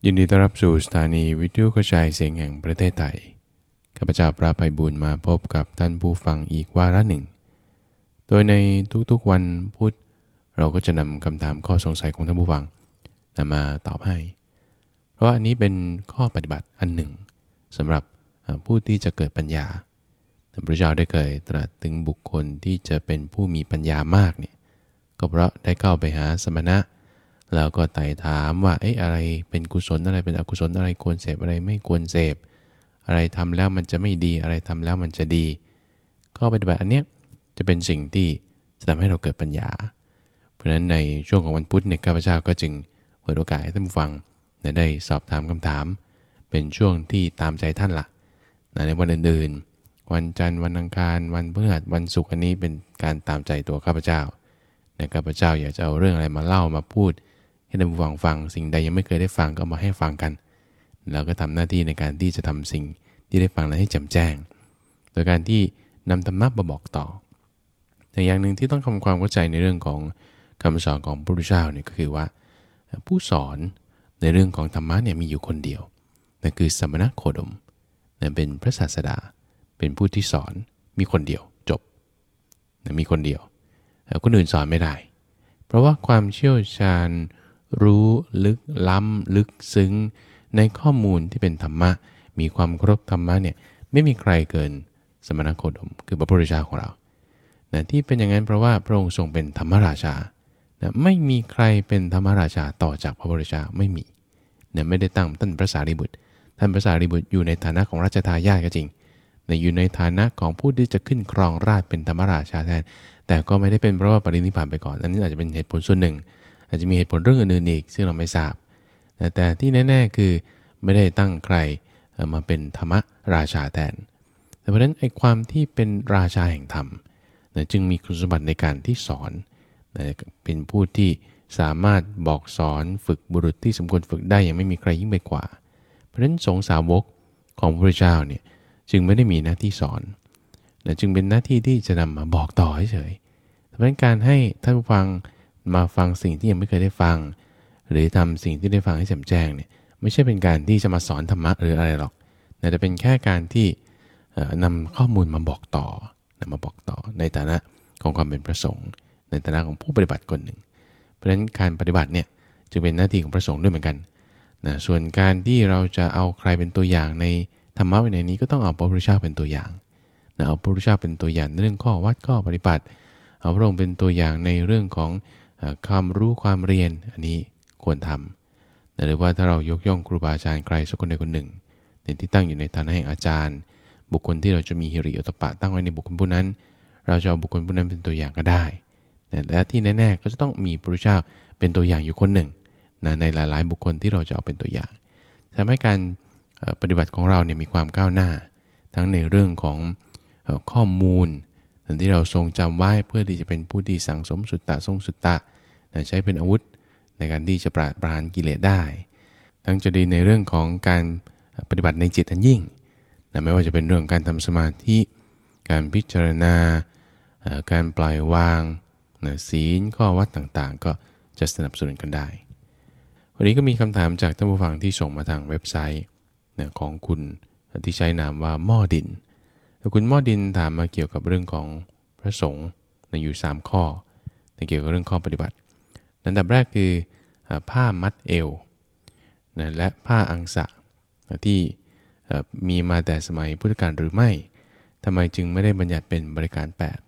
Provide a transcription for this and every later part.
ยินดีต้อนรับสู่สถานีวิทยุกระจายเสียงแห่งประเทศไทยข้าพเจ้าพระไพบูลย์มาพบกับท่านผู้ฟังอีกวาระหนึ่งโดยในทุกๆวันพุธเราก็จะนำคำถามข้อสงสัยของท่านผู้ฟังนำมาตอบให้เพราะว่าอันนี้เป็นข้อปฏิบัติอันหนึ่งสำหรับผู้ที่จะเกิดปัญญาพระเจ้าได้เคยตรัสถึงบุคคลที่จะเป็นผู้มีปัญญามากเนี่ยก็เพราะได้เข้าไปหาสมณะแล้วก็ไต่ถามว่าอะไรเป็นกุศลอะไรเป็นอกุศลอะไรควรเสพอะไรไม่ควรเสพอะไรทำแล้วมันจะไม่ดีอะไรทำแล้วมันจะดีข้อปฏิบัติอันเนี้ยจะเป็นสิ่งที่จะทำให้เราเกิดปัญญาเพราะฉะนั้นในช่วงของวันพุธเนี่ยข้าพเจ้าก็จึงเปิดโอกาสให้ท่านผู้ฟังได้สอบถามคำถามเป็นช่วงที่ตามใจท่านละในวันอื่นๆวันจันทร์วันอังคารวันพฤหัสวันศุกร์อันนี้เป็นการตามใจตัวข้าพเจ้าข้าพเจ้าอยากจะเอาเรื่องอะไรมาเล่ามาพูดให้ท่านผู้ฟังฟังสิ่งใดยังไม่เคยได้ฟังก็มาให้ฟังกันแล้วก็ทำหน้าที่ในการที่จะทำสิ่งที่ได้ฟังนั้นให้แจ่มแจ้งโดยการที่นำธรรมะมาบอกต่อแต่อย่างหนึ่งที่ต้องทำความเข้าใจในเรื่องของคำสอนของพระพุทธเจ้าเนี่ยก็คือว่าผู้สอนในเรื่องของธรรมะเนี่ยมีอยู่คนเดียวนั่นคือสมณโคดมนั่นเป็นพระศาสดาเป็นผู้ที่สอนมีคนเดียวจบมีคนเดียวคนอื่นสอนไม่ได้เพราะว่าความเชี่ยวชาญรู้ลึกล้ำลึกซึ้งในข้อมูลที่เป็นธรรมะมีความครบธรรมะเนี่ยไม่มีใครเกินสมณโคดมคือพระพุทธเจ้าของเราที่เป็นอย่างนั้นเพราะว่าพระองค์ทรงเป็นธรรมราชาไม่มีใครเป็นธรรมราชาต่อจากพระพุทธเจ้าไม่มีไม่ได้ตั้งท่านพระสารีบุตรท่านพระสารีบุตรอยู่ในฐานะของราชทายาทก็จริงอยู่ในฐานะของผู้ที่จะขึ้นครองราชย์เป็นธรรมราชาแทนแต่ก็ไม่ได้เป็นเพราะว่าปรินิพพานไปก่อนอันนี้อาจจะเป็นเหตุผลส่วนหนึ่งอาจจะมีเหตุผลเรื่องอื่นๆอีกซึ่งเราไม่ทราบแต่ที่แน่ๆคือไม่ได้ตั้งใครมาเป็นธรรมราชาแทนเพราะฉะนั้นไอ้ความที่เป็นราชาแห่งธรรมจึงมีคุณสมบัติในการที่สอนเป็นผู้ที่สามารถบอกสอนฝึกบุรุษที่สมควรฝึกได้ยังไม่มีใครยิ่งไปกว่าเพราะฉะนั้นสงฆ์สาวกของพระพุทธเจ้าเนี่ยจึงไม่ได้มีหน้าที่สอนจึงเป็นหน้าที่ที่จะนำมาบอกต่อเฉยๆเพราะฉะนั้นการให้ท่านผู้ฟังมาฟังสิ่งที่ยังไม่เคยได้ฟังหรือทำสิ่งที่ได้ฟังให้แจ่มแจ้งเนี่ยไม่ใช่เป็นการที่จะมาสอนธรรมะหรืออะไรหรอกแต่เป็นแค่การที่นำข้อมูลมาบอกต่อนำมาบอกต่อในฐานะของความเป็นพระสงฆ์ในฐานะของผู้ปฏิบัติคนหนึ่งเพราะฉะนั้นการปฏิบัติเนี่ยจึงเป็นหน้าที่ของพระสงฆ์ด้วยเหมือนกันส่วนการที่เราจะเอาใครเป็นตัวอย่างในธรรมะวินัยนี้ก็ต้องเอาพระพุทธเจ้าเป็นตัวอย่างเอาพระพุทธเจ้าเป็นตัวอย่างในเรื่องข้อวัดข้อปฏิบัติเอาพระองค์เป็นตัวอย่างในเรื่องของความรู้ความเรียนอันนี้ควรทำหรือว่าถ้าเรายกย่องครูบาอาจารย์ใครสักคนใดคนหนึ่งที่ตั้งอยู่ในฐานะแห่งอาจารย์บุคคลที่เราจะมีฮิริโอตปะตั้งไว้ในบุคคลผู้นั้นเราจะเอาบุคคลผู้นั้นเป็นตัวอย่างก็ได้และที่แน่ๆก็จะต้องมีพระพุทธเจ้าเป็นตัวอย่างอยู่คนหนึ่งในหลายๆบุคคลที่เราจะเอาเป็นตัวอย่างทำให้การปฏิบัติของเราเนี่ยมีความก้าวหน้าทั้งในเรื่องของข้อมูลที่เราทรงจำไว้เพื่อที่จะเป็นผู้ที่สั่งสมสุตตะทรงสุตตะใช้เป็นอาวุธในการที่จะปราบปรามกิเลสได้ทั้งจะดีในเรื่องของการปฏิบัติในจิตอันยิ่งไม่ว่าจะเป็นเรื่องการทำสมาธิการพิจารณาการปล่อยวางศีลข้อวัดต่างๆก็จะสนับสนุนกันได้วันนี้ก็มีคำถามจากท่านผู้ฟังที่ส่งมาทางเว็บไซต์ของคุณที่ใช้นามว่าหม้อดินคุณหม้อดินถามมาเกี่ยวกับเรื่องของพระสงฆ์อยู่3ข้อเกี่ยวกับเรื่องข้อปฏิบัติอันดับแรกคือผ้ามัดเอวและผ้าอังสะที่มีมาแต่สมัยพุทธกาลหรือไม่ทำไมจึงไม่ได้บัญญัติเป็นบริการ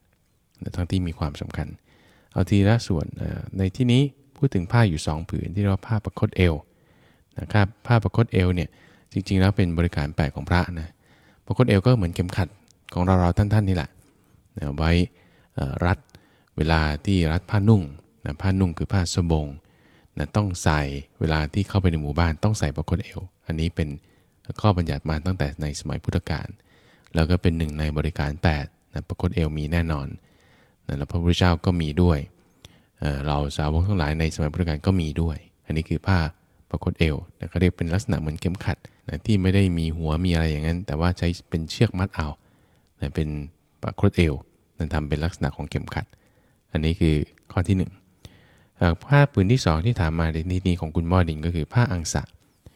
8ทั้งที่มีความสำคัญเอาทีละส่วนในที่นี้พูดถึงผ้าอยู่2ผืนที่เรียกว่าผ้าประคตเอวนะครับผ้าประคตเอวเนี่ยจริงๆแล้วเป็นบริการ8ของพระนะประคตเอวก็เหมือนเข็มขัดของเราท่านๆนี่แหละไว้รัดเวลาที่รัดผ้านุ่งผ้านุ่งคือผ้าสบงต้องใส่เวลาที่เข้าไปในหมู่บ้านต้องใส่ประคตเอวอันนี้เป็นข้อบัญญัติมาตั้งแต่ในสมัยพุทธกาลแล้วก็เป็นหนึ่งในบริการ8ประคตเอวมีแน่นอนแล้วพระพุทธเจ้าก็มีด้วยเราสาวกทั้งหลายในสมัยพุทธกาลก็มีด้วยอันนี้คือผ้าประคตเอวเขาเรียกเป็นลักษณะเหมือนเข็มขัดที่ไม่ได้มีหัวมีอะไรอย่างนั้นแต่ว่าใช้เป็นเชือกมัดเอาเป็นประคตเอวทำเป็นลักษณะของเข็มขัดอันนี้คือข้อที่1ผ้าผืนที่2ที่ถามมาในนี้ของคุณหม้อดินก็คือผ้าอังสะ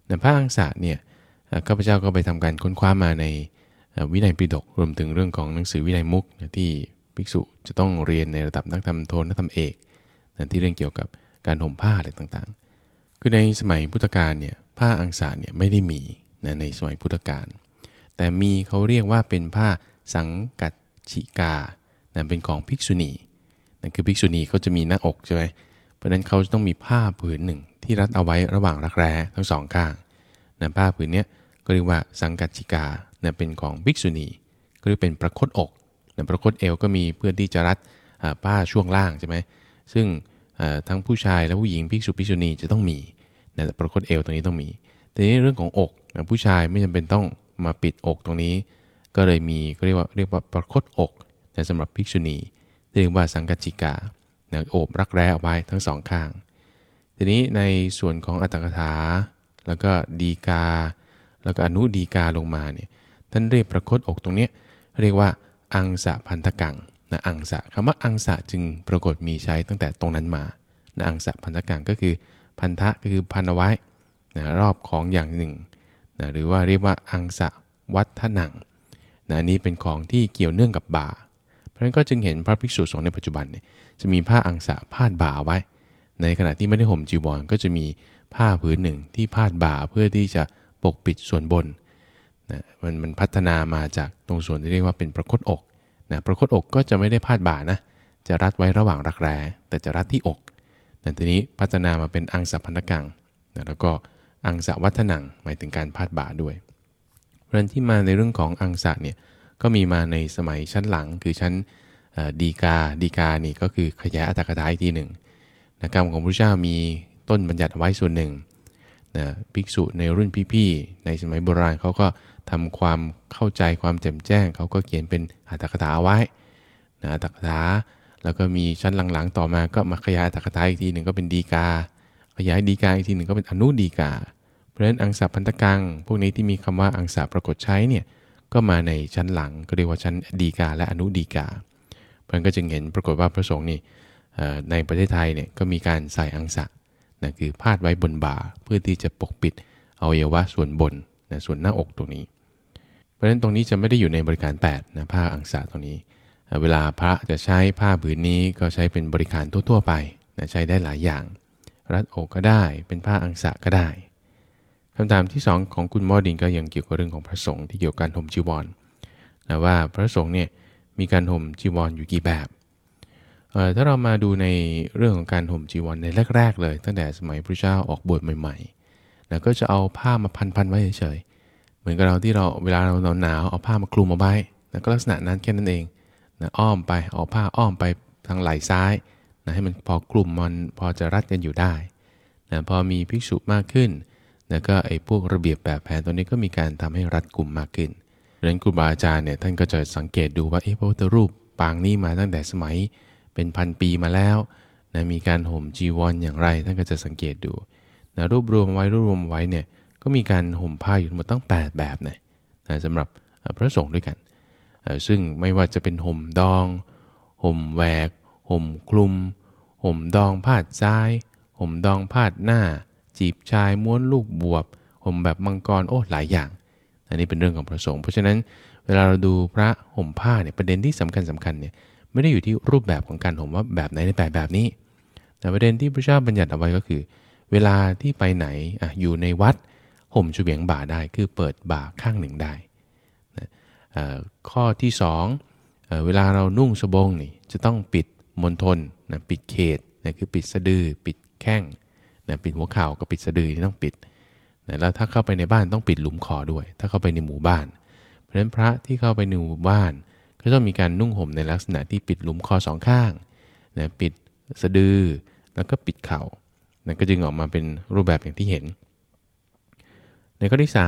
พระอังสะเนี่ยข้าพเจ้าก็ไปทำการค้นคว้ามาในวินัยปิฎกรวมถึงเรื่องของหนังสือวินัยมุกที่ภิกษุจะต้องเรียนในระดับนักธรรมโทนักธรรมเอกที่เรื่องเกี่ยวกับการห่มผ้าอะไรต่างๆคือในสมัยพุทธกาลเนี่ยผ้าอังสะเนี่ยไม่ได้มีในสมัยพุทธกาลแต่มีเขาเรียกว่าเป็นผ้าสังกัจฉิกาเป็นของภิกษุณีนั่นคือภิกษุณีเขาจะมีหน้าอกใช่ไหมเพราะฉะนั้นเขาจะต้องมีผ้าผืนหนึ่งที่รัดเอาไว้ระหว่างรักแร้ทั้งสองข้างผ้าผืนนี้ก็เรียกว่าสังกัจฉิกาเป็นของภิกษุณีก็เรียกเป็นประคตอกประคตเอวก็มีเพื่อที่จะรัดผ้าช่วงล่างใช่ไหมซึ่งทั้งผู้ชายและผู้หญิงภิกษุภิกษุณีจะต้องมีประคตเอวตรงนี้ต้องมีแต่นี้เรื่องของอกผู้ชายไม่จำเป็นต้องมาปิดอกตรงนี้ก็เลยมีก็เรียกว่าประคตอกแต่สำหรับภิกษุณีเรียกว่าสังกัจฉิกาโอบรักแร้เอาไว้ทั้งสองข้างทีนี้ในส่วนของอัตถกถาแล้วก็ดีกาแล้วก็อนุดีกาลงมาเนี่ยท่านเรียกประคตอกตรงนี้เรียกว่าอังสะพันธกังอังสะคำว่าอังสะจึงปรากฏมีใช้ตั้งแต่ตรงนั้นมาอังสะพันธกังก็คือพันธะก็คือพันเอาไว้รอบของอย่างหนึ่งหรือว่าเรียกว่าอังสะวัฒนังอันนี้เป็นของที่เกี่ยวเนื่องกับบ่าเพราะฉะนั้นก็จึงเห็นพระภิกษุสงฆ์ในปัจจุบันเนี่ยจะมีผ้าอังสะพาดบ่าไว้ในขณะที่ไม่ได้ห่มจีวรก็จะมีผ้าผืนหนึ่งที่พาดบ่าเพื่อที่จะปกปิดส่วนบนมันพัฒนามาจากตรงส่วนที่เรียกว่าเป็นประคตอกประคตอกก็จะไม่ได้พาดบ่านะจะรัดไว้ระหว่างรักแร้แต่จะรัดที่อกทีนี้พัฒนามาเป็นอังสะพันธกังแล้วก็อังสะวัฒนังหมายถึงการพาดบ่าด้วยเพราะฉะนั้นที่มาในเรื่องของอังสะเนี่ยก็มีมาในสมัยชั้นหลังคือชั้นดีกานี่ก็คือขยายอัตถกถาอีกทีหนึ่งกรรมของพระเจ้ามีต้นบัญญัติไว้ส่วนหนึ่งภิกษุในรุ่นพี่ๆในสมัยโบราณเขาก็ทำความเข้าใจความแจ่มแจ้งเขาก็เขียนเป็นอัตถกถาไว้อัตถกถาแล้วก็มีชั้นหลังๆต่อมาก็มาขยายอัตถกถาอีกทีหนึ่งก็เป็นดีกาขยายดีกาอีกทีหนึ่งก็เป็นอนุดีกาเพราะฉะนั้นอังสะพันธกังพวกนี้ที่มีคำว่าอังสะปรากฏใช้เนี่ยก็มาในชั้นหลังก็เรียกว่าชั้นดีกาและอนุดีกาเพราะฉะนั้นก็จึงเห็นปรากฏว่าพระสงฆ์นี่ในประเทศไทยเนี่ยก็มีการใส่อังสะคือพาดไว้บนบ่าเพื่อที่จะปกปิดอวัยวะส่วนบนส่วนหน้าอกตรงนี้เพราะฉะนั้นตรงนี้จะไม่ได้อยู่ในบริการ8ผ้าอังสะตรงนี้เวลาพระจะใช้ผ้าผืนนี้ก็ใช้เป็นบริการทั่วๆไปใช้ได้หลายอย่างรัดอกก็ได้เป็นผ้าอังสะก็ได้คำถามที่2ของคุณมอดินก็ยังเกี่ยวกับเรื่องของพระสงฆ์ที่เกี่ยวกับการห่มจีวรว่าพระสงฆ์เนี่ยมีการห่มจีวรอยู่กี่แบบถ้าเรามาดูในเรื่องของการห่มจีวรในแรกๆเลยตั้งแต่สมัยพระเจ้าออกบวชใหม่ๆก็จะเอาผ้ามาพันไว้เฉยๆเหมือนกับเราที่เราเวลาเราหนาวเอาผ้ามาคลุมเอาไว้ก็ลักษณะนั้นแค่นั้นเองอ้อมไปเอาผ้าอ้อมไปทางไหล่ซ้ายให้มันพอกลุ่มมันพอจะรัดกันอยู่ได้พอมีภิกษุมากขึ้นแล้วก็ไอ้พวกระเบียบแบบแผนตัวนี้ก็มีการทำให้รัดกลุ่มมากขึ้นดังนั้นครูบาอาจารย์เนี่ยท่านก็จะสังเกตดูว่าพระพุทธรูปปางนี้มาตั้งแต่สมัยเป็นพันปีมาแล้วมีการห่มจีวรอย่างไรท่านก็จะสังเกตดูรวบรวมไว้เนี่ยก็มีการห่มผ้าอยู่ทั้งหมดตั้ง8แบบสำหรับพระสงฆ์ด้วยกันซึ่งไม่ว่าจะเป็นห่มดองห่มแหวกห่มคลุมห่มดองพาดซ้ายห่มดองพาดหน้าจีบชายม้วนลูกบวบห่มแบบมังกรหลายอย่างอันนี้เป็นเรื่องของพระสงฆ์เพราะฉะนั้นเวลาเราดูพระห่มผ้าเนี่ยประเด็นที่สำคัญเนี่ยไม่ได้อยู่ที่รูปแบบของการห่มว่าแบบไหนในแบบนี้แต่ประเด็นที่พระเจ้าบัญญัติเอาไว้ก็คือเวลาที่ไปไหนอยู่ในวัดห่มเฉวียงบ่าได้คือเปิดบ่าข้างหนึ่งได้ข้อที่2เวลาเรานุ่งสบงนี่จะต้องปิดมณฑลปิดเขตคือปิดสะดือปิดแข้งปิดหัวเข่ากับปิดสะดือที่ต้องปิดแล้วถ้าเข้าไปในบ้านต้องปิดหลุมคอด้วยถ้าเข้าไปในหมู่บ้านเพราะฉะนั้นพระที่เข้าไปในหมู่บ้านก็ต้องมีการนุ่งห่มในลักษณะที่ปิดหลุมคอ2ข้างปิดสะดือแล้วก็ปิดเข่าก็จึงออกมาเป็นรูปแบบอย่างที่เห็นในข้อที่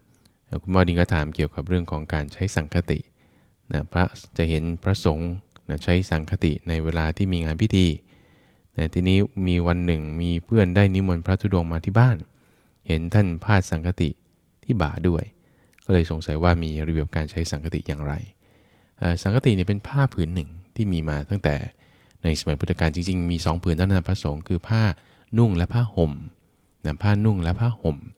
3คุณหมอดิงก็ถามเกี่ยวกับเรื่องของการใช้สังฆติพระจะเห็นพระสงฆ์ใช้สังฆติในเวลาที่มีงานพิธีทีนี้มีวันหนึ่งมีเพื่อนได้นิมนต์พระธุดงค์มาที่บ้านเห็นท่านพาดสังฆติที่บ่าด้วยก็เลยสงสัยว่ามีระเบียบการใช้สังฆติอย่างไรสังฆติเนี่ยเป็นผ้าผืนหนึ่งที่มีมาตั้งแต่ในสมัยพุทธกาลจริงๆมี2ผืนเท่านั้นพระสงฆ์คือผ้านุ่งและผ้าห่มผ้านุ่งและผ้าห่ม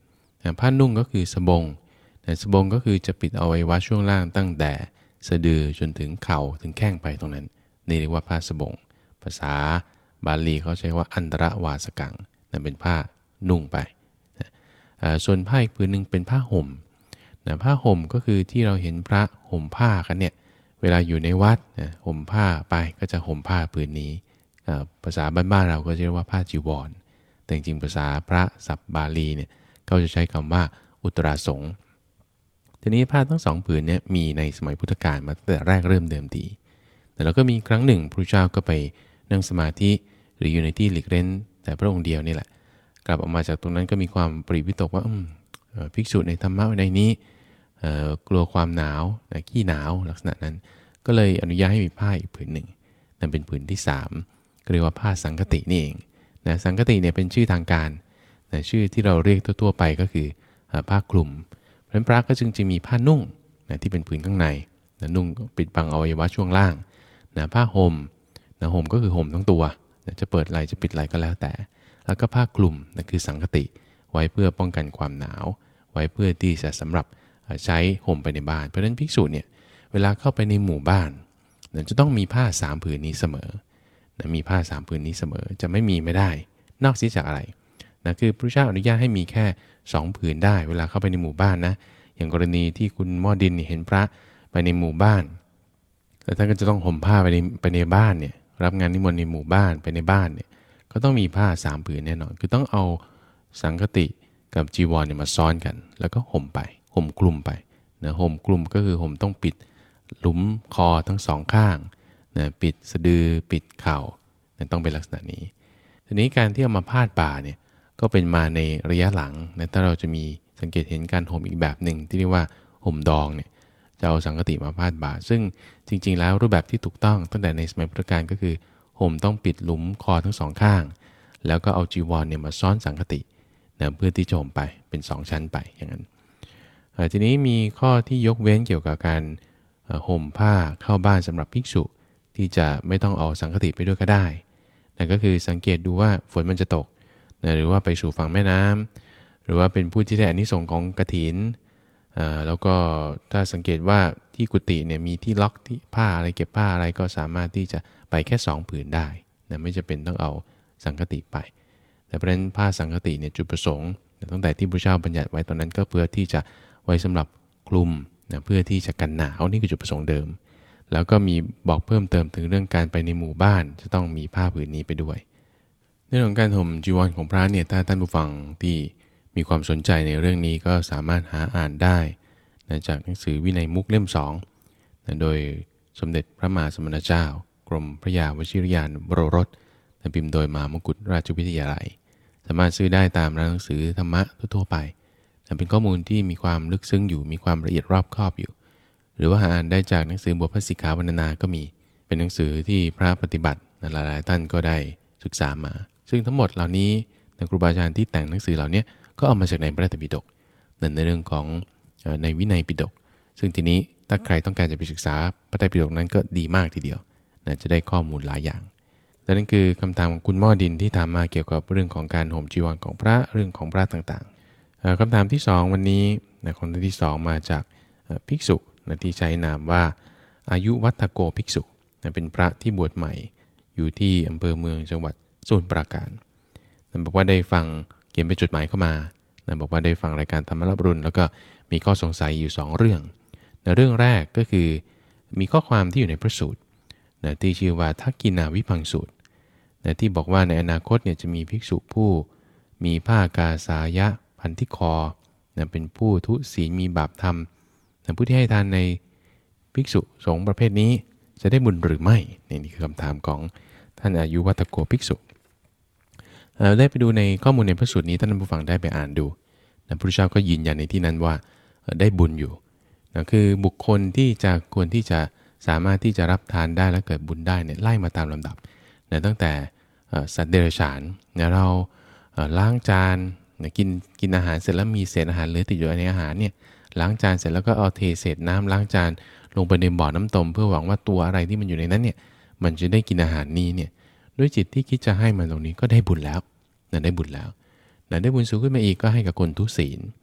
ผ้านุ่งก็คือสบงสบงก็คือจะปิดอวัยวะช่วงล่างตั้งแต่สะดือจนถึงเข่าถึงแข้งไปตรงนั้นนี่เรียกว่าผ้าสบงภาษาบาลีเขาใช้ว่าอันตรวาสกังนั่นเป็นผ้านุ่งไปส่วนผ้าอีกผืนหนึ่งเป็นผ้าห่มผ้าห่มก็คือที่เราเห็นพระห่มผ้ากันเนี่ยเวลาอยู่ในวัดห่มผ้าไปก็จะห่มผ้าผืนนี้ภาษาบ้านๆเราก็เรียกว่าผ้าจีวรแต่จริงๆภาษาพระศัพท์บาลีเนี่ยเขาจะใช้คำว่าอุตราสงฆ์ทีนี้ผ้าทั้งสองผืนเนี่ยมีในสมัยพุทธกาลมาตั้งแต่แรกเริ่มเดิมทีแต่เราก็มีครั้งหนึ่งพระเจ้าก็ไปนั่งสมาธิหรืออยู่ในที่หลีกเร้นแต่พระองค์เดียวนี่แหละกลับออกมาจากตรงนั้นก็มีความปริวิตกว่าภิกษุในธรรมะในนี้กลัวความหนาวขี้หนาวลักษณะนั้นก็เลยอนุญาตให้มีผ้าอีกผืนหนึ่งนั่นเป็นผืนที่3ก็เรียกว่าผ้าสังคตินี่เองนะสังคติเนี่ยเป็นชื่อทางการนะชื่อที่เราเรียกทั่วๆไปก็คือผ้าคลุมเพราะฉะนั้นพระก็จึงจะมีผ้านุ่งนะที่เป็นผืนข้างในนะนุ่งปิดบังอวัยวะช่วงล่างนะผ้าห่มนะห่มก็คือห่มทั้งตัวนะจะเปิดไหล่จะปิดไหล่ก็แล้วแต่แล้วก็ผ้าคลุมนะคือสังคติไว้เพื่อป้องกันความหนาวไว้เพื่อที่จะสำหรับใช้ห่มไปในบ้านเพราะฉะนั้นภิกษุเนี่ยเวลาเข้าไปในหมู่บ้านจะต้องมีผ้า3ผืนนี้เสมอนะมีผ้า3ผืนนี้เสมอจะไม่มีไม่ได้นอกเสียจากอะไรนะคือพระเจ้าอนุญาตให้มีแค่2ผืนได้เวลาเข้าไปในหมู่บ้านนะอย่างกรณีที่คุณหม้อดินเห็นพระไปในหมู่บ้านแต่ท่านก็จะต้องห่มผ้าไปในบ้านเนี่ยรับงานนิมนต์ในหมู่บ้านไปในบ้านเนี่ยก็ต้องมีผ้า3ผืนแน่นอนคือต้องเอาสังคติกับจีวรเนี่ยมาซ้อนกันแล้วก็ห่มไปห่มคลุมไปนะห่มคลุมก็คือห่มต้องปิดหลุมคอทั้งสองข้างนะปิดสะดือปิดเข่านะต้องเป็นลักษณะนี้ทีนี้การที่เอามาพาดบ่าเนี่ยก็เป็นมาในระยะหลังนะถ้าเราจะมีสังเกตเห็นการห่มอีกแบบหนึ่งที่เรียกว่าห่มดองเนี่ยจะเอาสังคติมาพาดบ่าซึ่งจริงๆแล้วรูปแบบที่ถูกต้องตั้งแต่ในสมัยพุทธกาลก็คือห่มต้องปิดหลุมคอทั้งสองข้างแล้วก็เอาจีวรเนี่ยมาซ้อนสังคตินะเพื่อที่จะห่มไปเป็น2ชั้นไปอย่างนั้นทีนี้มีข้อที่ยกเว้นเกี่ยวกับการห่มผ้าเข้าบ้านสำหรับภิกษุที่จะไม่ต้องเอาสังคติไปด้วยก็ได้นั่นก็คือสังเกตดูว่าฝนมันจะตกนะหรือว่าไปสู่ฝั่งแม่น้ำหรือว่าเป็นผู้ที่ได้อานิสงส์ของกฐินแล้วก็ถ้าสังเกตว่าที่กุฏิเนี่ยมีที่ล็อกที่ผ้าอะไรเก็บผ้าอะไรก็สามารถที่จะไปแค่2ผืนได้นะไม่จะเป็นต้องเอาสังคติไปแต่เพราะฉะนั้นผ้าสังคติเนี่ยจุดประสงค์ตั้งแต่ที่พระเจ้าบัญญัติไว้ตอนนั้นก็เพื่อที่จะไว้สำหรับคลุมนะเพื่อที่จะกันหนาวนี่คือจุดประสงค์เดิมแล้วก็มีบอกเพิ่มเติมถึงเรื่องการไปในหมู่บ้านจะต้องมีผ้าผืนนี้ไปด้วยเรื่องของการห่มจีวรของพระเนี่ยถ้าท่านผู้ฟังที่มีความสนใจในเรื่องนี้ก็สามารถหาอ่านได้นะจากหนังสือวินัยมุกเล่ม2นะโดยสมเด็จพระมหาสมณเจ้ากรมพระยาวชิรยานบรรสนะพิมพ์โดยมหามกุฏราชวิทยาลัยสามารถซื้อได้ตามร้านหนังสือธรรมะทั่วไปเป็นข้อมูลที่มีความลึกซึ้งอยู่มีความละเอียดรอบคอบอยู่หรือว่าหาอ่านได้จากหนังสือบทพระสิกขาวรรณนาก็มีเป็นหนังสือที่พระปฏิบัติหลายๆท่านก็ได้ศึกษามาซึ่งทั้งหมดเหล่านี้ครูบาอาจารย์ที่แต่งหนังสือเหล่านี้ก็เอามาจากในพระไตรปิฎกในเรื่องของในวินัยปิฎกซึ่งทีนี้ถ้าใครต้องการจะไปศึกษาพระไตรปิฎกนั้นก็ดีมากทีเดียวจะได้ข้อมูลหลายอย่างและนั่นคือคำถามของคุณหม้อดินที่ถามมาเกี่ยวกับเรื่องของการห่มจีวรของพระเรื่องของพระต่างๆคำถามที่2วันนี้คนที่2มาจากภิกษุที่ใช้นามว่าอายุวัฒโกภิกษุเป็นพระที่บวชใหม่อยู่ที่อำเภอเมืองจังหวัดสมุทรปราการบอกว่าได้ฟังเขียนเป็นจดหมายเข้ามาบอกว่าได้ฟังรายการธรรมรับรุณแล้วก็มีข้อสงสัยอยู่2เรื่องเรื่องแรกก็คือมีข้อความที่อยู่ในพระสูตรที่ชื่อว่าทักกินาวิพังสูตรที่บอกว่าในอนาคตเนี่ยจะมีภิกษุผู้มีผ้ากาสายะพันที่คอเป็นผู้ทุศีลมีบาปธรรมผู้ที่ให้ทานในภิกษุสงฆ์ประเภทนี้จะได้บุญหรือไม่นี่คือคำถามของท่านอายุวัฒโกภิกษุได้ไปดูในข้อมูลในพระสูตรนี้ท่านผู้ฟังได้ไปอ่านดูพระพุทธเจ้าก็ยืนยันในที่นั้นว่าได้บุญอยู่คือบุคคลที่จะควรที่จะสามารถที่จะรับทานได้และเกิดบุญได้เนี่ยไล่มาตามลำดับตั้งแต่สัตว์เดรัจฉานเราล้างจานกินอาหารเสร็จแล้วมีเศษอาหารเหลือติดอยู่ในอาหารเนี่ยล้างจานเสร็จแล้วก็เอาเทเศษน้ำล้างจานลงไปในบ่อน้ำต้มเพื่อหวังว่าตัวอะไรที่มันอยู่ในนั้นเนี่ยมันจะได้กินอาหารนี้เนี่ยด้วยจิตที่คิดจะให้มันตรงนี้ก็ได้บุญแล้วได้บุญแล้วได้บุญสูงขึ้นมาอีกก็ให้กับคนทุศีล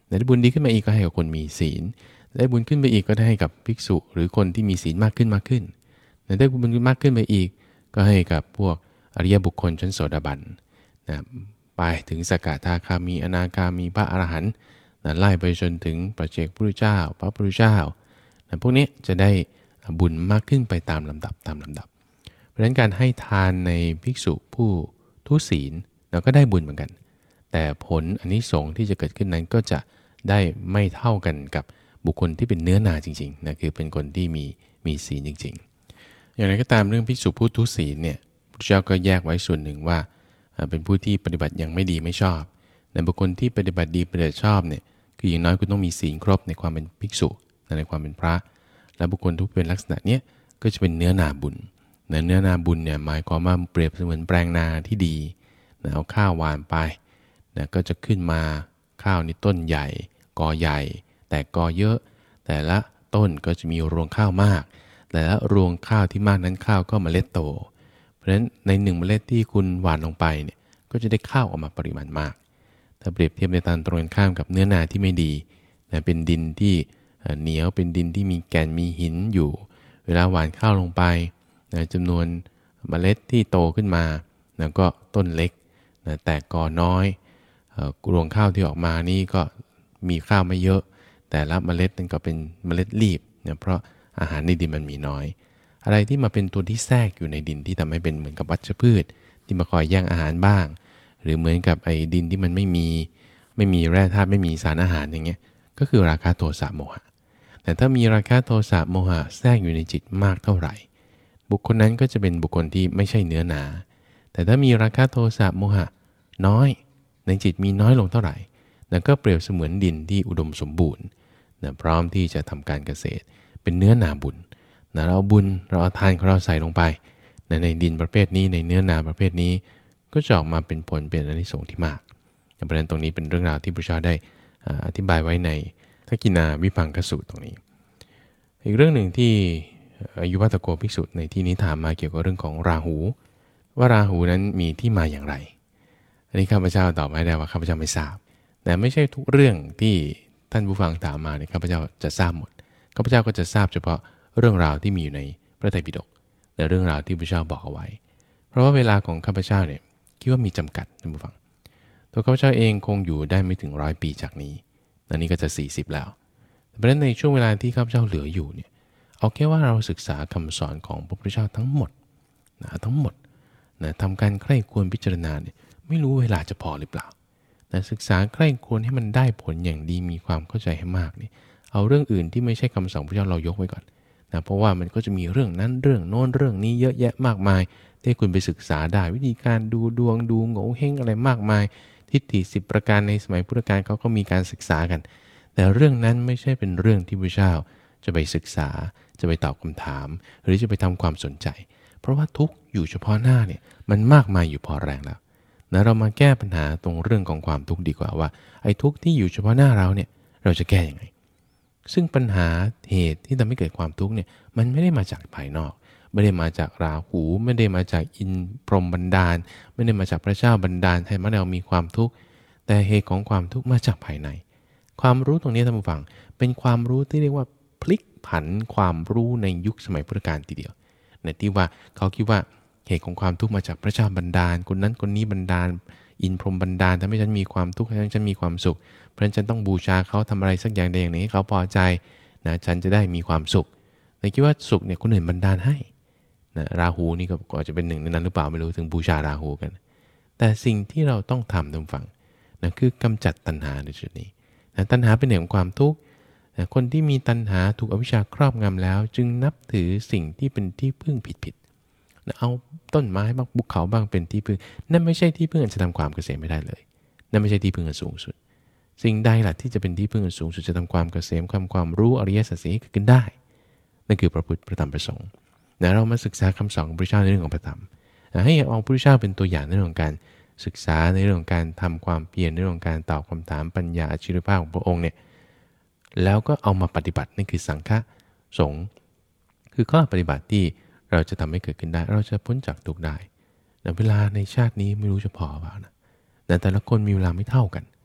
ได้บุญดีขึ้นมาอีกก็ให้กับคนมีศีลได้บุญขึ้นไปอีกก็ได้ให้กับภิกษุหรือคนที่มีศีลมากขึ้นได้บุญมากขึ้นไปอีกก็ให้กับพวกอริยบุคคลชั้นโสดาบันนะไปถึงสกทาคามีอนาคามีพระอรหันต์นะไล่ไปจนถึงปัจเจกพุทธเจ้าพระพุทธเจ้านะพวกนี้จะได้บุญมากขึ้นไปตามลำดับเพราะฉะนั้นการให้ทานในภิกษุผู้ทุศีลเราก็ได้บุญเหมือนกันแต่ผลอานิสงส์ที่จะเกิดขึ้นนั้นก็จะได้ไม่เท่ากันกับบุคคลที่เป็นเนื้อนาจริงๆนะคือเป็นคนที่มีศีลจริงๆอย่างไรก็ตามเรื่องภิกษุผู้ทุศีลเนี่ยพระเจ้าก็แยกไว้ส่วนหนึ่งว่าเป็นผู้ที่ปฏิบัติยังไม่ดีไม่ชอบในบุคคลที่ปฏิบัติดีปฏิบัติชอบเนี่ยคืออย่างน้อยคุณต้องมีศีลครบในความเป็นภิกษุในความเป็นพระและบุคคลทุกเป็นลักษณะเนี้ยก็จะเป็นเนื้อนาบุญเนื้อนาบุญเนี่ยหมายความว่าเปรียบเสมือนแปลงนาที่ดีเอาข้าวหว่านไปก็จะขึ้นมาข้าวนี่ต้นใหญ่กอใหญ่แต่กอเยอะแต่ละต้นก็จะมีรวงข้าวมากแต่ละรวงข้าวที่มากนั้นข้าวก็เมล็ดโตเพราะฉะนั้นใน1เมล็ดที่คุณหว่านลงไปเนี่ยก็จะได้ข้าวออกมาปริมาณมากถ้าเปรียบเทียบในทางตรงกันข้ามกับเนื้อนาที่ไม่ดีเป็นดินที่เหนียวเป็นดินที่มีแก่นมีหินอยู่เวลาหว่านข้าวลงไปจำนวนเมล็ดที่โตขึ้นมาก็ต้นเล็กแต่กอน้อยรวงข้าวที่ออกมานี่ก็มีข้าวไม่เยอะแต่ละเมล็ดนั่นก็เป็นเมล็ดรีบเพราะอาหารในดินมันมีน้อยอะไรที่มาเป็นตัวที่แทรกอยู่ในดินที่ทำให้เป็นเหมือนกับวัชพืชที่มาคอยแย่งอาหารบ้างหรือเหมือนกับไอ้ดินที่มันไม่มีแร่ธาตุไม่มีสารอาหารอย่างเงี้ยก็คือราคะโทสะโมหะแต่ถ้ามีราคะโทสะโมหะแทรกอยู่ในจิตมากเท่าไหร่บุคคลนั้นก็จะเป็นบุคคลที่ไม่ใช่เนื้อหนาแต่ถ้ามีราคะโทสะโมหะน้อยในจิตมีน้อยลงเท่าไหร่นั่นก็เปรียบเสมือนดินที่อุดมสมบูรณ์พร้อมที่จะทำการเกษตรเป็นเนื้อนาบุญเราเอาบุญเราเอาทานของเราใส่ลงไปในดินประเภทนี้ในเนื้อนาประเภทนี้ก็จะออกมาเป็นผลเป็นอานิสงส์ที่มากเพราะฉะนั้นตรงนี้เป็นเรื่องราวที่พระเจ้าได้อธิบายไว้ในทักกินาวิภังคสูตรตรงนี้อีกเรื่องหนึ่งที่อายุวัตโกภิกษุในที่นี้ถามมาเกี่ยวกับเรื่องของราหูว่าราหูนั้นมีที่มาอย่างไรอันนี้ข้าพเจ้าตอบไม่ได้ว่าข้าพเจ้าไม่ทราบแต่ไม่ใช่ทุกเรื่องที่ท่านผู้ฟังถามมาเนี่ยข้าพเจ้าจะทราบหมดข้าพเจ้าก็จะทราบเฉพาะเรื่องราวที่มีอยู่ในพระไตรปิฎกและเรื่องราวที่พระเจ้าบอกเอาไว้เพราะว่าเวลาของข้าพเจ้าเนี่ยคิดว่ามีจำกัดท่านผู้ฟังตัวข้าพเจ้าเองคงอยู่ได้ไม่ถึง100 ปีจากนี้ตอนนี้ก็จะ40แล้วเพราะฉะนั้นในช่วงเวลาที่ข้าพเจ้าเหลืออยู่เนี่ยเอาแค่ว่าเราศึกษาคำสอนของพระพุทธเจ้าทั้งหมดทำการใคร่ควรพิจารณาเนี่ยไม่รู้เวลาจะพอหรือเปล่าศึกษาใคร่ควรให้มันได้ผลอย่างดีมีความเข้าใจให้มากนี่เอาเรื่องอื่นที่ไม่ใช่คำสอนพระเจ้าเรายกไว้ก่อนเพราะว่ามันก็จะมีเรื่องนั้นเรื่องโน้นเรื่องนี้เยอะแยะมากมายที่คุณไปศึกษาได้วิธีการดูดวงดูโงเฮงอะไรมากมายทิฏฐิ10 ประการในสมัยพุทธกาลเขาก็มีการศึกษากันแต่เรื่องนั้นไม่ใช่เป็นเรื่องที่พระเจ้าจะไปศึกษาจะไปตอบคำถามหรือจะไปทำความสนใจเพราะว่าทุกข์อยู่เฉพาะหน้าเนี่ยมันมากมายอยู่พอแรงแล้วเรามาแก้ปัญหาตรงเรื่องของความทุกข์ดีกว่าว่าไอ้ทุกข์ที่อยู่เฉพาะหน้าเราเนี่ยเราจะแก้ยังไงซึ่งปัญหาเหตุที่ทำให้เกิดความทุกข์เนี่ยมันไม่ได้มาจากภายนอกไม่ได้มาจากราหูไม่ได้มาจากอินพรหมบันดาลไม่ได้มาจากพระเจ้าบันดาลให้เรามีความทุกข์แต่เหตุของความทุกข์มาจากภายในความรู้ตรงนี้ท่านผู้ฟังเป็นความรู้ที่เรียกว่าพลิกผันความรู้ในยุคสมัยพุทธกาลทีเดียวในที่ว่าเขาคิดว่าเหตุของความทุกข์มาจากพระเจ้าบันดาลคนนั้นคนนี้บันดาลอินพรหมบันดาลทำให้ฉันมีความทุกข์ให้ฉันมีความสุขเพราะฉะนั้นฉันต้องบูชาเขาทำอะไรสักอย่างใดอย่างหนึ่งให้เขาพอใจฉันจะได้มีความสุขแต่คิดว่าสุขเนี่ยคนอื่นบันดาลให้ราหูนี่ก็อาจจะเป็นหนึ่งในนั้นหรือเปล่าไม่รู้ถึงบูชาราหูกันแต่สิ่งที่เราต้องทำตามฝังคือกำจัดตัณหาในจุดนี้ตัณหาเป็นเหตุของความทุกข์คนที่มีตัณหาถูกอวิชชาครอบงำแล้วจึงนับถือสิ่งที่เป็นที่พึ่งผิดเอาต้นไม้บ้างภูเขาบ้างเป็นที่พึ่งนั่นไม่ใช่ที่พึ่งอันจะทำความเกษมไม่ได้เลยนั่นไม่ใช่ที่พึ่งอันสูงสุดสิ่งใดล่ะที่จะเป็นที่พึ่งอันสูงสุดจะทำความเกษมความรู้อริยสัจสี่ให้เกิดขึ้นได้นั่นคือพระพุทธพระธรรมพระสงฆ์เรามาศึกษาคำสอนของพระเจ้าในเรื่องของพระธรรมให้เอาพระเจ้าเป็นตัวอย่างในเรื่องของการศึกษาในเรื่องของการทำความเพียรในเรื่องของการตอบคำถามปัญญาอัจฉริยภาพของพระองค์เนี่ยแล้วก็เอามาปฏิบัตินั่นคือสังฆสงฆ์คือข้อปฏิบัติที่เราจะทำให้เกิดขึ้นได้เราจะพ้นจากทุกข์ได้แต่เวลาในชาตินี้ไม่รู้จะพอเปล่านะแต่ละคนมีเวลาไม่เท่ากัน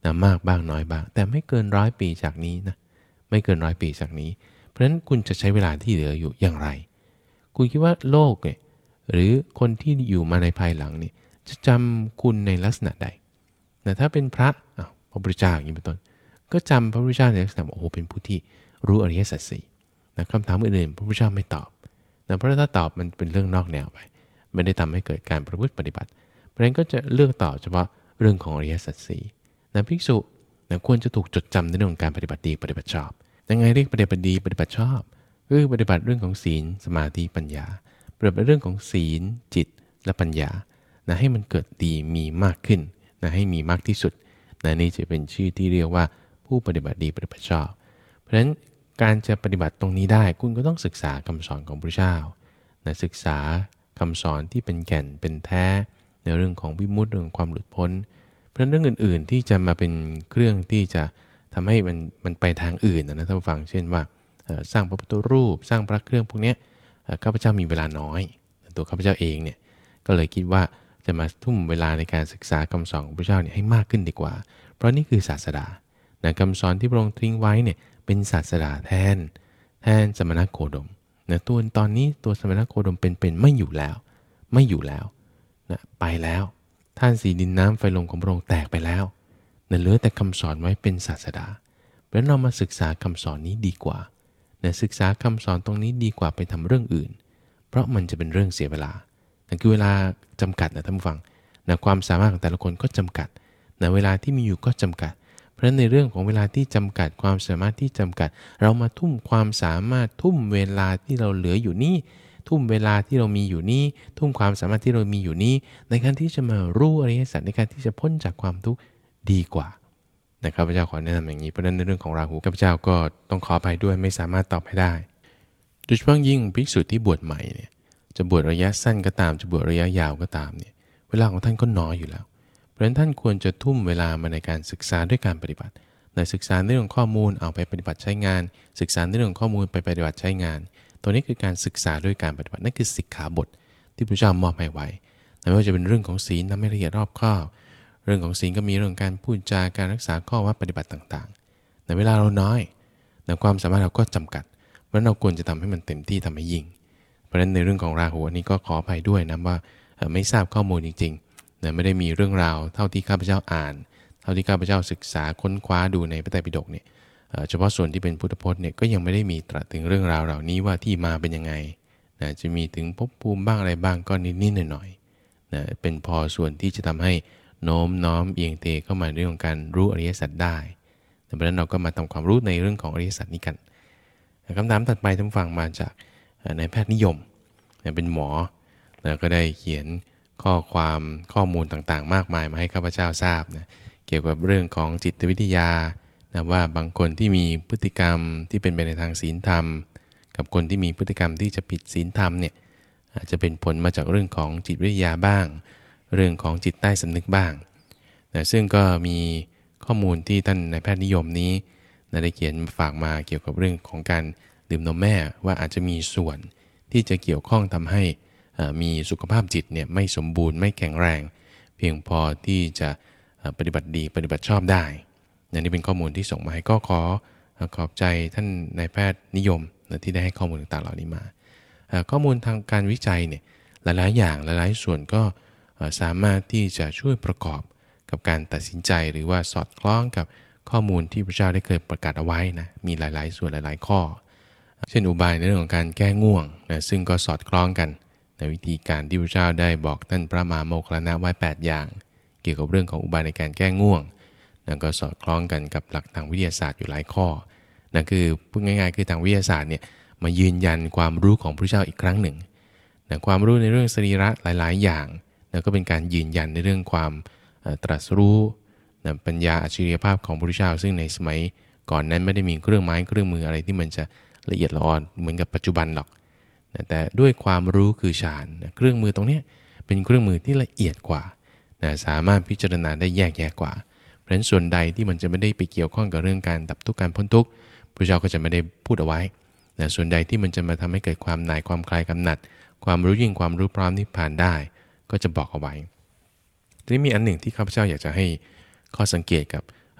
นะมากบ้างน้อยบ้างแต่ไม่เกิน100 ปีจากนี้นะไม่เกิน100 ปีจากนี้เพราะฉะนั้นคุณจะใช้เวลาที่เหลืออยู่อย่างไรคุณคิดว่าโลกเนี่ยหรือคนที่อยู่มาในภายหลังเนี่ยจะจำคุณในลักษณะใดนะถ้าเป็นพระพระพุทธเจ้าอย่างนี้เป็นต้นก็จำพระพุทธเจ้าในลักษณะโอ้โหเป็นผู้ที่รู้อริยสัจสี่นะคำถามอื่นๆพระพุทธเจ้าไม่ตอบนะเพราะถ้าตอบมันเป็นเรื่องนอกแนวไปไม่ได้ทำให้เกิดการประพฤติปฏิบัติเพราะฉะนั้นก็จะเลือกตอบเฉพาะเรื่องของอริยสัจสี่นะภิกษุนะควรจะถูกจดจำในเรื่องของการปฏิบัติดีปฏิบัติชอบยังไงเรียกปฏิบัติดีปฏิบัติชอบคือปฏิบัติเรื่องของศีลสมาธิปัญญาปฏิบัติเรื่องของศีลจิตและปัญญานะให้มันเกิดดีมีมากขึ้นนะให้มีมากที่สุดนะนี่จะเป็นชื่อที่เรียกว่าผู้ปฏิบัติดีปฏิบัติชอบเพราะฉะนั้นการจะปฏิบัติตรงนี้ได้คุณก็ต้องศึกษาคำสอนของพระเจ้านะศึกษาคำสอนที่เป็นแก่นเป็นแท้ในเรื่องของวิมุตติเรื่องความหลุดพ้นเพราะฉะนั้นเรื่องอื่นๆที่จะมาเป็นเครื่องที่จะทำให้มันไปทางอื่นนะท่านผู้ฟังเช่นว่าสร้างพระพุทธรูปสร้างพระเครื่องพวกนี้ข้าพเจ้ามีเวลาน้อยตัวข้าพเจ้าเองเนี่ยก็เลยคิดว่าจะมาทุ่มเวลาในการศึกษาคำสอนของพระเจ้าเนี่ยให้มากขึ้นดีกว่าเพราะนี่คือศาสดานะคำสอนที่พระองค์ทิ้งไว้เนี่ยเป็นศาสดาแทนสมณโคดมนะตัวตอนนี้ตัวสมณโคดมเป็นไม่อยู่แล้วนะไปแล้วท่านสีดินน้ำไฟลมของพระองค์แตกไปแล้วนะเหลือแต่คำสอนไว้เป็นศาสดาเพราะเรามาศึกษาคำสอนนี้ดีกว่านะศึกษาคำสอนตรงนี้ดีกว่าไปทำเรื่องอื่นเพราะมันจะเป็นเรื่องเสียเวลานั่นคือเวลาจำกัดนะท่านผู้ฟังนะความสามารถของแต่ละคนก็จำกัดนะเวลาที่มีอยู่ก็จำกัดเพราะฉะนั้นในเรื่องของเวลาที่จำกัดความสามารถที่จำกัดเรามาทุ่มความสามารถทุ่มเวลาที่เราเหลืออยู่นี้ทุ่มเวลาที่เรามีอยู่นี้ทุ่มความสามารถที่เรามีอยู่นี้ในการที่จะมารู้อริยสัจในการที่จะพ้นจากความทุกข์ดีกว่านะครับพระเจ้าขอแนะนำอย่างนี้เพราะฉะนั้นในเรื่องของราหูข้าพเจ้าก็ต้องขออภัยด้วยไม่สามารถตอบให้ได้โดยเฉพาะยิ่งภิกษุที่บวชใหม่เนี่ยจะบวชระยะสั้นก็ตามจะบวชระยะยาวก็ตามเนี่ยเวลาของท่านก็น้อยอยู่แล้วเพราะฉะนั้นท่านควรจะทุ่มเวลามาในการศึกษาด้วยการปฏิบัติในศึกษาในเรื่องข้อมูลเอาไปปฏิบัติใช้งานศึกษาในเรื่องข้อมูลไปปฏิบัติใช้งานตัวนี้คือการศึกษาด้วยการปฏิบัตินั่นคือสิกขาบทที่พระเจ้ามอบให้ไว้ไม่ว่าจะเป็นเรื่องของศีลทำให้ละเอียดรอบคอบเรื่องของศีลก็มีเรื่องการพูดจาการรักษาข้อวัดปฏิบัติต่างๆในเวลาเราน้อยในความสามารถเราก็จำกัดเพราะเราควรจะทำให้มันเต็มที่ทำให้ยิ่งเพราะฉะนั้นในเรื่องของราหูอันนี้ก็ขออภัยด้วยนะว่าไม่ทราบข้อมูลจริงๆนะไม่ได้มีเรื่องราวเท่าที่ข้าพเจ้าอ่านเท่าที่ข้าพเจ้าศึกษาค้นคว้าดูในพระไตรปิฎกเนี่ยเฉพาะส่วนที่เป็นพุทธพจน์เนี่ยก็ยังไม่ได้มีตรัสถึงเรื่องราวเหล่านี้ว่าที่มาเป็นยังไงนะจะมีถึงภพภูมิบ้างอะไรบ้างก็นิดๆหน่อยๆนะเป็นพอส่วนที่จะทำให้โน้มน้อมเอียงเทเข้ามาในเรื่องของการรู้อริยสัจได้เพราะฉะนั้นเราก็มาทำความรู้ในเรื่องของอริยสัจนี้กันคำถามถัดไปท่านฟังมาจากนายแพทย์นิยมเป็นหมอก็ได้เขียนข้อมูลต่างๆมากมายมาให้ข้าพเจ้าทราบนะเกี่ยวกับเรื่องของจิตวิทยานะว่าบางคนที่มีพฤติกรรมที่เป็นไปในทางศีลธรรมกับคนที่มีพฤติกรรมที่จะผิดศีลธรรมเนี่ยอาจจะเป็นผลมาจากเรื่องของจิตวิทยาบ้างเรื่องของจิตใต้สำนึกบ้างนะซึ่งก็มีข้อมูลที่ท่านนายแพทย์นิยมนี้นะได้เขียนฝากมาเกี่ยวกับเรื่องของการดื่มนมแม่ว่าอาจจะมีส่วนที่จะเกี่ยวข้องทำให้มีสุขภาพจิตเนี่ยไม่สมบูรณ์ไม่แข็งแรงเพียงพอที่จะปฏิบัติดีปฏิบัติชอบได้นี่เป็นข้อมูลที่ส่งมาให้ก็ขอบใจท่านนายแพทย์นิยมที่ได้ให้ข้อมูลต่างๆเหล่านี้มาข้อมูลทางการวิจัยเนี่ยหลายๆอย่างหลายๆส่วนก็สามารถที่จะช่วยประกอบกับการตัดสินใจหรือว่าสอดคล้องกับข้อมูลที่พระเจ้าได้เคยประกาศเอาไว้นะมีหลายๆส่วนหลายๆข้อเช่นอุบายในเรื่องของการแก้ง่วงนะซึ่งก็สอดคล้องกันในวิธีการที่พระเจ้าได้บอกท่านพระมหาโมคคัลลานะไว้8อย่างเกี่ยวกับเรื่องของอุบายในการแก้ง่วงนั่นก็สอดคล้องกันกับหลักทางวิทยาศาสตร์อยู่หลายข้อนั่นคือพูดง่ายๆคือทางวิทยาศาสตร์เนี่ยมายืนยันความรู้ของพระเจ้าอีกครั้งหนึ่งนะความรู้ในเรื่องสรีระหลายๆอย่างนะก็เป็นการยืนยันในเรื่องความตรัสรู้นะปัญญาอัจฉริยภาพของพระเจ้าซึ่งในสมัยก่อนนั้นไม่ได้มีเครื่องไม้เครื่องมืออะไรที่มันจะละเอียดละออเหมือนกับปัจจุบันหรอกนะแต่ด้วยความรู้คือฌานนะเครื่องมือตรงนี้เป็นเครื่องมือที่ละเอียดกว่านะสามารถพิจารณาได้แยกแยะกว่าเพราะฉะนั้นส่วนใดที่มันจะไม่ได้ไปเกี่ยวข้องกับเรื่องการดับทุกข์การพ้นทุกข์พระเจ้าก็จะไม่ได้พูดเอาไว้นะส่วนใดที่มันจะมาทำให้เกิดความหน่ายความคลายกำหนัดความรู้ยิ่งความรู้พร้อมนิพพานได้ก็จะบอกเอาไว้ทีนี้มีอันหนึ่งที่ข้าพเจ้าอยากจะให้ข้อสังเกตกับ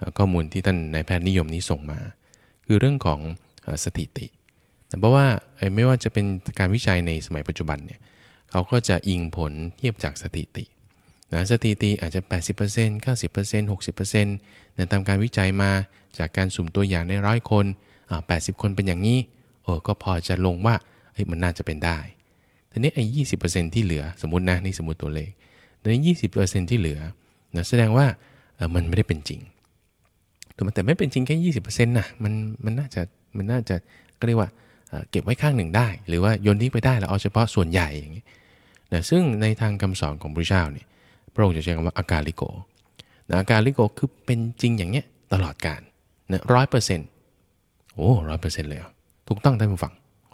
ข้อมูลที่ท่านนายแพทย์นิยมนี้ส่งมาคือเรื่องของสถิติเพราะว่าไม่ว่าจะเป็นการวิจัยในสมัยปัจจุบันเนี่ยเขาก็จะอิงผลเทียบจากสถิตินะสถิติอาจจะ 80% 90% 60%นะตามการวิจัยมาจากการสุ่มตัวอย่างใน100 คน80 คนเป็นอย่างนี้ก็พอจะลงว่ามันน่าจะเป็นได้ทีนี้ไอ้ 20% ที่เหลือสมมุตินะนี่สมมุติตัวเลขใน 20% ที่เหลือนะแสดงว่ามันไม่ได้เป็นจริงแต่ไม่เป็นจริงแค่ 20% นะมันน่าจะก็เรียกว่าเก็บไว้ข้างหนึ่งได้หรือว่าโยนทิ้งไปได้แล้วเอาเฉพาะส่วนใหญ่อย่างนี้นะซึ่งในทางคำสอนของพระเจ้าเนี่ยพระองค์จะใช้คำว่าอากาลิโกนะอากาลิโกคือเป็นจริงอย่างเงี้ยตลอดกาลนะ 100% โอ้ 100% เลยถูกต้องท่านผู้ฟัง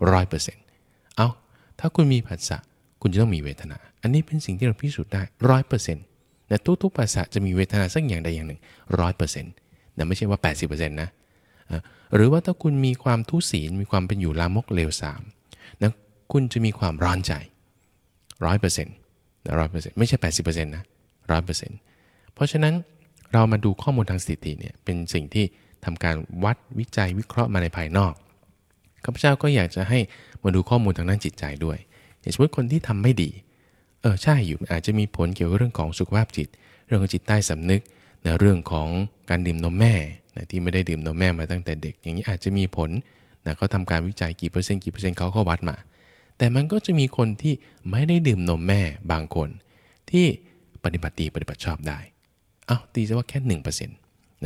100% เอาถ้าคุณมีผัสสะคุณจะต้องมีเวทนาอันนี้เป็นสิ่งที่เราพิสูจน์ได้ 100% นะทุกๆผัสสะจะมีเวทนาสักอย่างใดอย่างหนึ่ง 100% นะไม่ใช่ว่า 80% นะหรือว่าถ้าคุณมีความทุศีลมีความเป็นอยู่ลามกเลวทรามนะคุณจะมีความร้อนใจ 100% นะ 100% ไม่ใช่ 80% นะ 100% เพราะฉะนั้นเรามาดูข้อมูลทางสถิติเนี่ยเป็นสิ่งที่ทำการวัดวิจัยวิเคราะห์มาในภายนอกข้าพเจ้าก็อยากจะให้มาดูข้อมูลทางด้านจิตใจด้วยอย่างสมมติคนที่ทำไม่ดีใช่อยู่อาจจะมีผลเกี่ยวกับเรื่องของสุขภาพจิตเรื่องของจิตใต้สำนึกนะเรื่องของการดื่มนมแม่นะที่ไม่ได้ดื่มนมแม่มาตั้งแต่เด็กอย่างนี้อาจจะมีผลนะเขาทำการวิจัยกี่เปอร์เซ็นต์เขาก็วัดมาแต่มันก็จะมีคนที่ไม่ได้ดื่มนมแม่บางคนที่ปฏิบัติดีปฏิบัติชอบได้ตีซะว่าแค่ 1% นะ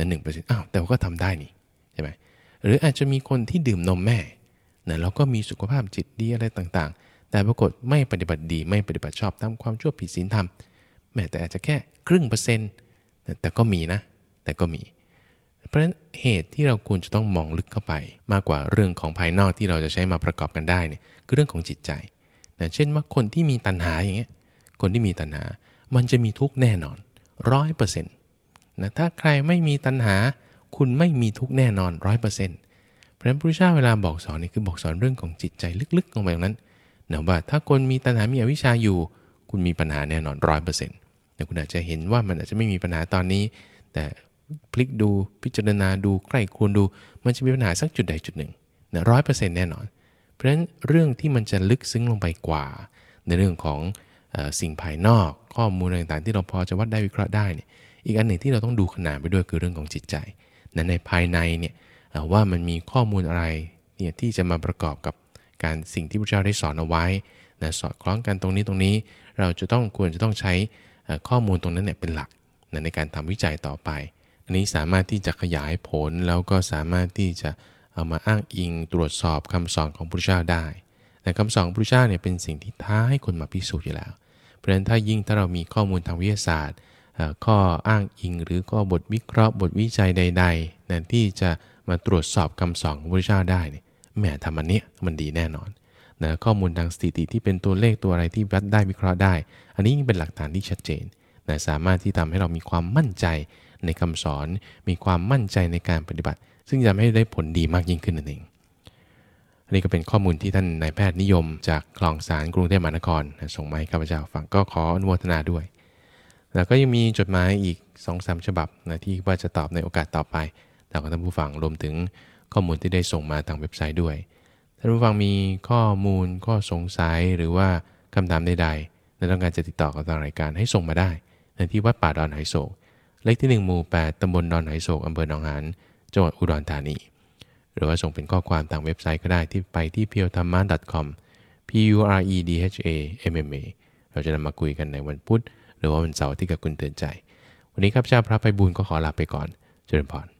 1% แต่ก็ทำได้นี่ใช่ไหมหรืออาจจะมีคนที่ดื่มนมแม่นะแล้วก็มีสุขภาพจิตดีอะไรต่างๆแต่ปรากฏไม่ปฏิบัติดีไม่ปฏิบัติชอบทำความชั่วผิดศีลธรรมแม้แต่อาจจะแค่0.5%นะแต่ก็มีนะแต่ก็มีเพราะฉะนั้นเหตุที่เราควรจะต้องมองลึกเข้าไปมากกว่าเรื่องของภายนอกที่เราจะใช้มาประกอบกันได้เนี่ยคือเรื่องของจิตใจนะเช่นว่าคนที่มีตัณหาอย่างเงี้ยคนที่มีตัณหามันจะมีทุกข์แน่นอน 100%นะถ้าใครไม่มีตัณหาคุณไม่มีทุกข์แน่นอน 100%เพราะฉะนั้นพระพุทธเจ้าเวลาบอกสอนนี่คือบอกสอนเรื่องของจิตใจลึกๆลงไปตรงนั้นนะว่าถ้าคนมีตัณหามีอวิชชาอยู่คุณมีปัญหาแน่นอน 100% แต่คุณอาจจะเห็นว่ามันอาจจะไม่มีปัญหาตอนนี้แต่พลิกดูพิจารณาดูใกล้ควรดูมันจะมีปัญหาสักจุดใดจุดหนึ่งนะ 100% แน่นอนเพราะฉะนั้นเรื่องที่มันจะลึกซึ้งลงไปกว่าในเรื่องของสิ่งภายนอกข้อมูลต่างๆที่เราพอจะวัดได้วิเคราะห์ได้เนี่ยอีกอันหนึ่งที่เราต้องดูขนาดไปด้วยคือเรื่องของจิตใจในภายในเนี่ยว่ามันมีข้อมูลอะไรเนี่ยที่จะมาประกอบกับการสิ่งที่พระเจ้าได้สอนเอาไว้นะสอดคล้องกันตรงนี้เราจะต้องควรจะต้องใช้ข้อมูลตรงนั้นเนี่ยเป็นหลักนะในการทำวิจัยต่อไปอันนี้สามารถที่จะขยายผลแล้วก็สามารถที่จะเอามาอ้างอิงตรวจสอบคำสอนของพระเจ้าได้แต่คำสอนของพระเจ้าเนี่ยเป็นสิ่งที่ท้าให้คนมาพิสูจน์อยู่แล้วเพราะฉะนั้นถ้าเรามีข้อมูลทางวิทยาศาสตร์ข้ออ้างอิงหรือข้อบทวิเคราะห์บทวิจัยใดๆนะที่จะมาตรวจสอบคำสอนของพระเจ้าได้เนี่ยแม้ทำอันเนี้ยมันดีแน่นอนนะข้อมูลทางสถิติที่เป็นตัวเลขตัวอะไรที่วัดได้วิเคราะห์ได้อันนี้เป็นหลักฐานที่ชัดเจนนะสามารถที่ทำให้เรามีความมั่นใจในคำสอนมีความมั่นใจในการปฏิบัติซึ่งจะให้ได้ผลดีมากยิ่งขึ้นนั่นเองอันนี้ก็เป็นข้อมูลที่ท่านนายแพทย์นิยมจากคลองสารกรุงเทพมหานครส่งมาให้ข้าพเจ้าฟังก็ขออนุโมทนาด้วยแล้วก็ยังมีจดหมายอีก 2-3 ฉบับนะที่ว่าจะตอบในโอกาสต่อไปแต่ก็ท่านผู้ฟังรวมถึงข้อมูลที่ได้ส่งมาทางเว็บไซต์ด้วยท่านผู้ฟังมีข้อมูลข้อสงสัยหรือว่าคำถามใดๆและต้องการจะติดต่อกับทางรายการให้ส่งมาได้ในที่วัดป่าดอนไหโศกเลขที่1หมู่8ตำบลดอนไหโศกอำเภอหนองหานจังหวัดอุดรธานีหรือว่าส่งเป็นข้อความทางเว็บไซต์ก็ได้ที่ไปที่ purethama.com puredhamma เราจะนำมาคุยกันในวันพุธหรือว่าวันเสาร์ที่กับคุณเตือนใจวันนี้ข้าพเจ้าพระไพบูลย์ก็ขอลาไปก่อนเจริญพร